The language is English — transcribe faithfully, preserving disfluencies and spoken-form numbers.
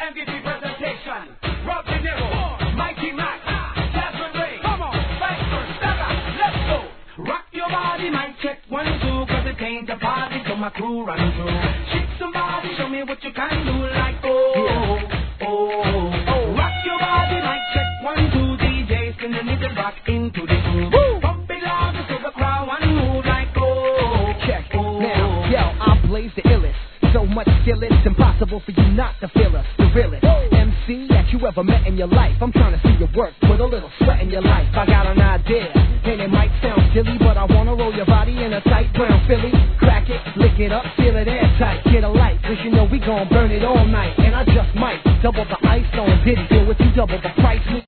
and give the presentation. Rob De Niro, Mikey Mac, Jasmine Ray, come on, Viper, Stella, let's go. Rock your body, mic check one, two, cause it ain't a party, so my crew run through. Shake somebody, show me what you can do, like oh, yeah. oh, oh. Rock your body, mic check one, two, D Js, can you need to rock into the groove. Woo. Pump it louder so the crowd one move like oh. Check, oh. now, yo, I blaze the illest. So much skill, it's impossible for you not to feel us, the realest M C that you ever met in your life. I'm trying to see your work, put a little sweat in your life. I got an idea, and it might sound silly, but I wanna roll your body in a tight brown Philly. Crack it, lick it up, seal it airtight. Get a light, cause you know we gon' burn it all night. And I just might double the ice on Diddy, deal with you double the price.